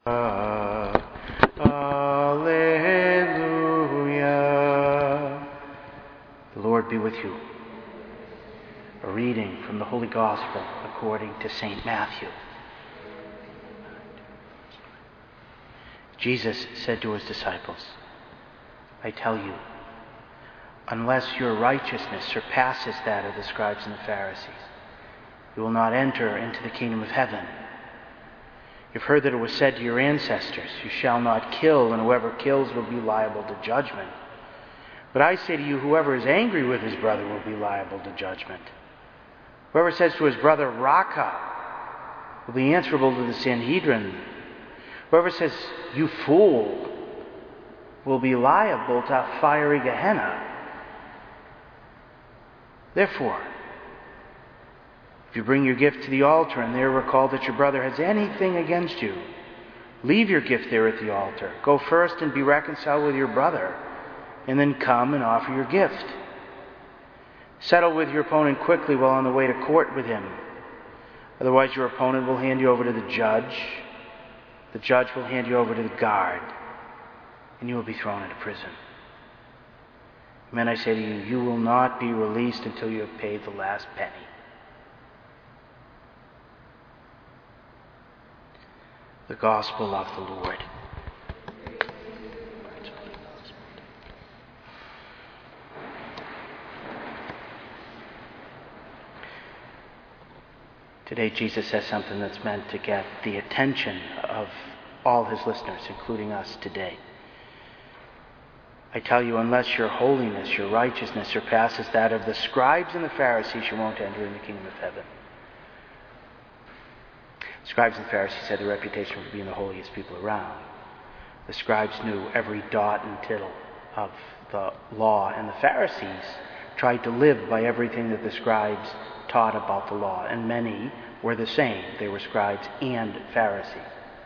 Alleluia. The Lord be with you. A reading from the Holy Gospel according to St. Matthew. Jesus said to his disciples, I tell you, unless your righteousness surpasses that of the scribes and the Pharisees, you will not enter into the kingdom of heaven. You've heard that it was said to your ancestors, you shall not kill, and whoever kills will be liable to judgment. But I say to you, whoever is angry with his brother will be liable to judgment. Whoever says to his brother, Raca, will be answerable to the Sanhedrin. Whoever says, you fool, will be liable to a fiery Gehenna. Therefore, if you bring your gift to the altar and there recall that your brother has anything against you, leave your gift there at the altar. Go first and be reconciled with your brother, and then come and offer your gift. Settle with your opponent quickly while on the way to court with him. Otherwise, your opponent will hand you over to the judge. The judge will hand you over to the guard, and you will be thrown into prison. Amen, I say to you, you will not be released until you have paid the last penny. The Gospel of the Lord. Today Jesus says something that's meant to get the attention of all his listeners, including us today. I tell you, unless your holiness, your righteousness surpasses that of the scribes and the Pharisees, you won't enter in the kingdom of heaven. Scribes and Pharisees had the reputation for being the holiest people around. The scribes knew every dot and tittle of the law, and the Pharisees tried to live by everything that the scribes taught about the law, and many were the same. They were scribes and Pharisees.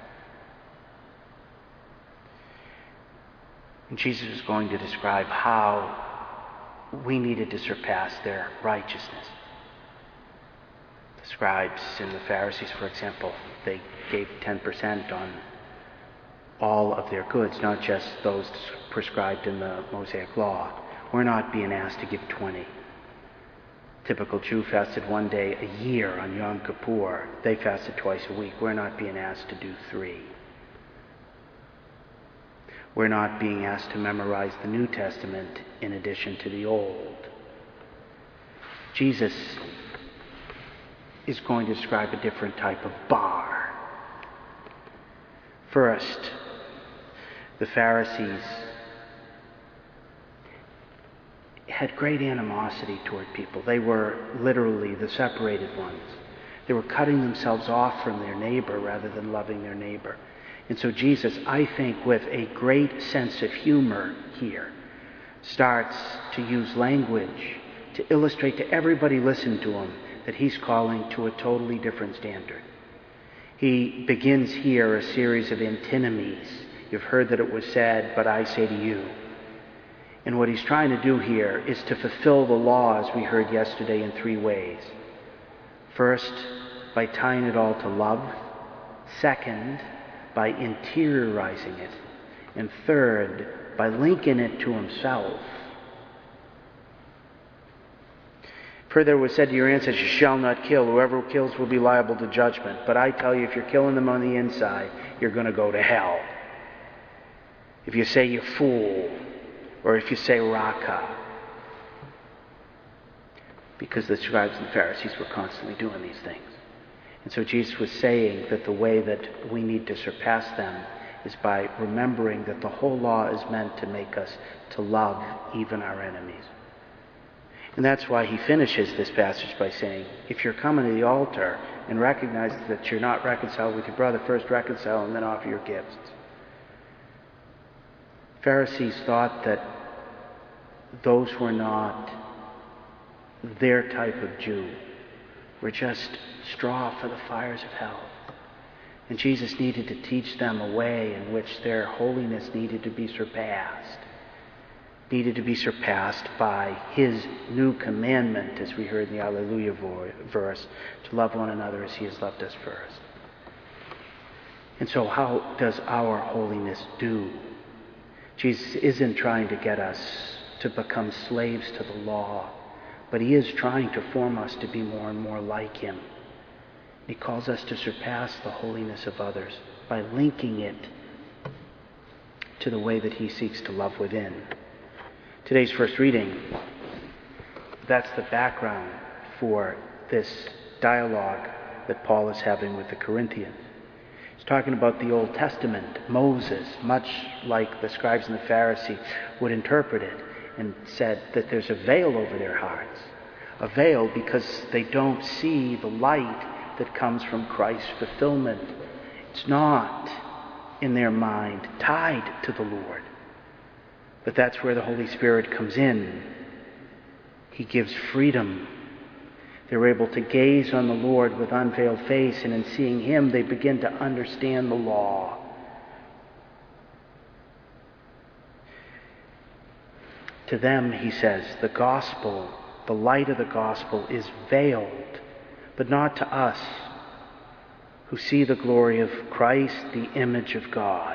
And Jesus was going to describe how we needed to surpass their righteousness. The scribes and the Pharisees, for example, they gave 10% on all of their goods, not just those prescribed in the Mosaic Law. We're not being asked to give 20. Typical Jew fasted one day a year on Yom Kippur. They fasted twice a week. We're not being asked to do 3. We're not being asked to memorize the New Testament in addition to the Old. Jesus is going to describe a different type of bar. First, the Pharisees had great animosity toward people. They were literally the separated ones. They were cutting themselves off from their neighbor rather than loving their neighbor. And so Jesus, I think, with a great sense of humor here, starts to use language to illustrate to everybody listening to him that he's calling to a totally different standard. He begins here a series of antinomies. You've heard that it was said, but I say to you. And what he's trying to do here is to fulfill the law, as we heard yesterday, in 3 ways. First, by tying it all to love. Second, by interiorizing it. And third, by linking it to himself. Further, it was said to your ancestors, you shall not kill. Whoever kills will be liable to judgment. But I tell you, if you're killing them on the inside, you're going to go to hell. If you say you fool, or if you say Raca. Because the scribes and Pharisees were constantly doing these things. And so Jesus was saying that the way that we need to surpass them is by remembering that the whole law is meant to make us to love even our enemies. And that's why he finishes this passage by saying, if you're coming to the altar and recognize that you're not reconciled with your brother, first reconcile and then offer your gifts. Pharisees thought that those were not their type of Jew, were just straw for the fires of hell. And Jesus needed to teach them a way in which their holiness needed to be surpassed. Needed to be surpassed by his new commandment, as we heard in the Alleluia verse, to love one another as he has loved us first. And so how does our holiness do? Jesus isn't trying to get us to become slaves to the law, but he is trying to form us to be more and more like him. He calls us to surpass the holiness of others by linking it to the way that he seeks to love within. Today's first reading, that's the background for this dialogue that Paul is having with the Corinthians. He's talking about the Old Testament, Moses, much like the scribes and the Pharisees would interpret it, and said that there's a veil over their hearts. A veil because they don't see the light that comes from Christ's fulfillment. It's not, in their mind, tied to the Lord. But that's where the Holy Spirit comes in. He gives freedom. They're able to gaze on the Lord with unveiled face, and in seeing him, they begin to understand the law. To them, he says, the gospel, the light of the gospel is veiled, but not to us who see the glory of Christ, the image of God.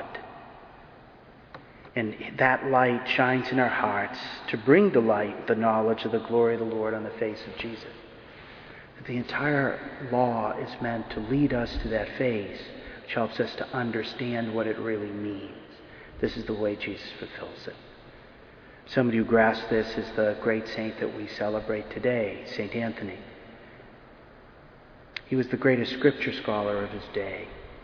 And that light shines in our hearts to bring to light the knowledge of the glory of the Lord on the face of Jesus. The entire law is meant to lead us to that face, which helps us to understand what it really means. This is the way Jesus fulfills it. Somebody who grasped this is the great saint that we celebrate today, St. Anthony. He was the greatest scripture scholar of his day.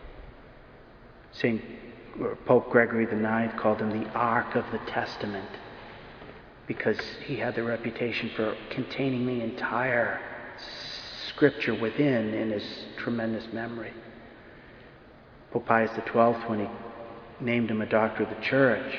Pope Gregory IX called him the Ark of the Testament because he had the reputation for containing the entire Scripture within in his tremendous memory. Pope Pius XII, when he named him a doctor of the Church,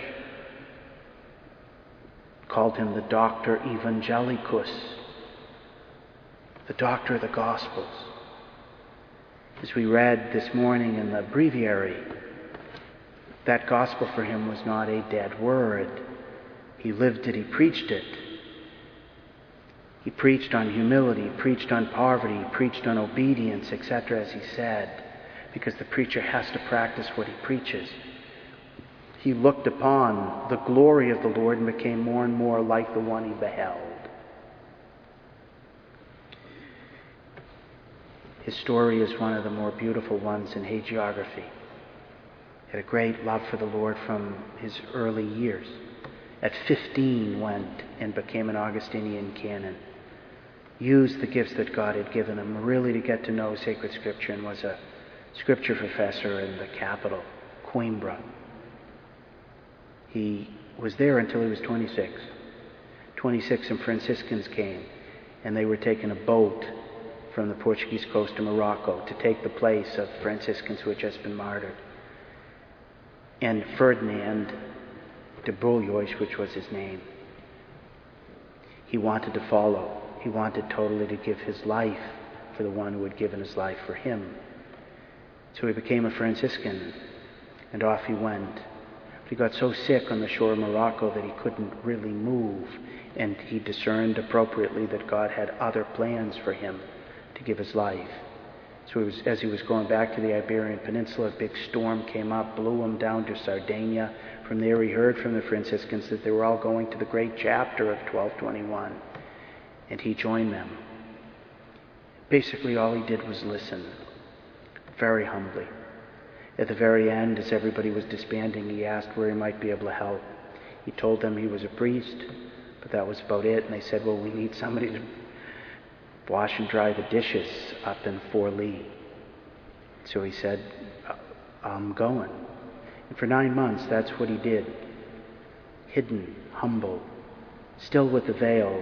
called him the Doctor Evangelicus, the doctor of the Gospels. As we read this morning in the breviary, that gospel for him was not a dead word. He lived it, he preached it. He preached on humility, he preached on poverty, he preached on obedience, etc., as he said, because the preacher has to practice what he preaches. He looked upon the glory of the Lord and became more and more like the one he beheld. His story is one of the more beautiful ones in hagiography. He had a great love for the Lord from his early years. At 15 went and became an Augustinian canon. Used the gifts that God had given him really to get to know sacred scripture, and was a scripture professor in the capital, Coimbra. He was there until he was 26. 26 and Franciscans came, and they were taking a boat from the Portuguese coast to Morocco to take the place of Franciscans who had just been martyred. And Ferdinand de Boulhois, which was his name, he wanted to follow. He wanted totally to give his life for the one who had given his life for him. So he became a Franciscan, and off he went. But he got so sick on the shore of Morocco that he couldn't really move, and he discerned appropriately that God had other plans for him to give his life. So as he was going back to the Iberian Peninsula, a big storm came up, blew him down to Sardinia. From there he heard from the Franciscans that they were all going to the great chapter of 1221, and he joined them. Basically all he did was listen, very humbly. At the very end, as everybody was disbanding, he asked where he might be able to help. He told them he was a priest, but that was about it, and they said, well, we need somebody to wash and dry the dishes up in Forli. So he said, I'm going. And for 9 months, that's what he did. Hidden, humble, still with the veil.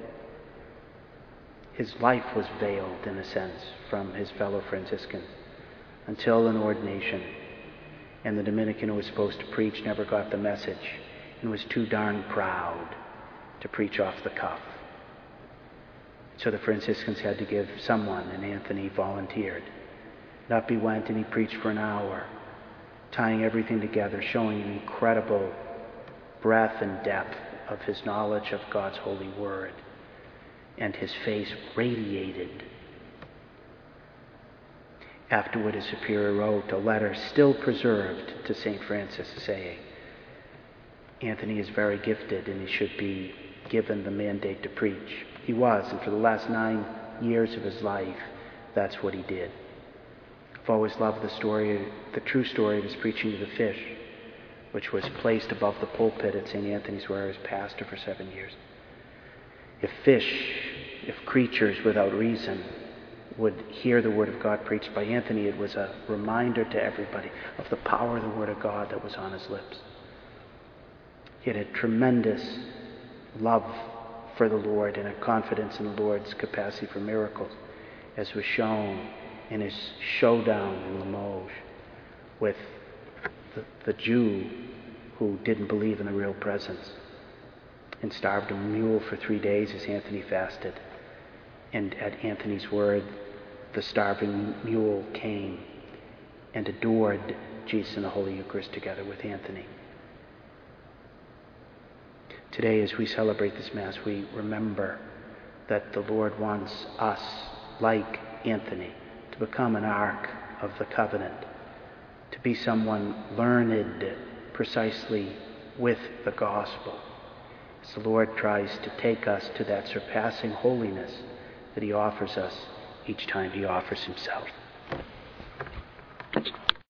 His life was veiled, in a sense, from his fellow Franciscans, until an ordination. And the Dominican who was supposed to preach never got the message and was too darn proud to preach off the cuff. So the Franciscans had to give someone, and Anthony volunteered. And up he went, and he preached for an hour, tying everything together, showing an incredible breadth and depth of his knowledge of God's holy word. And his face radiated. Afterward, his superior wrote a letter still preserved to St. Francis saying, Anthony is very gifted and he should be given the mandate to preach. He was, and for the last 9 years of his life, that's what he did. I've always loved the true story of his preaching of the fish, which was placed above the pulpit at St. Anthony's where I was pastor for 7 years. If creatures without reason would hear the Word of God preached by Anthony, it was a reminder to everybody of the power of the Word of God that was on his lips. He had a tremendous love for the Lord and a confidence in the Lord's capacity for miracles, as was shown in his showdown in Limoges with the Jew who didn't believe in the real presence and starved a mule for 3 days as Anthony fasted. And at Anthony's word, the starving mule came and adored Jesus in the Holy Eucharist together with Anthony. Today, as we celebrate this Mass, we remember that the Lord wants us, like Anthony, to become an ark of the covenant, to be someone learned precisely with the gospel, as the Lord tries to take us to that surpassing holiness that he offers us each time he offers himself.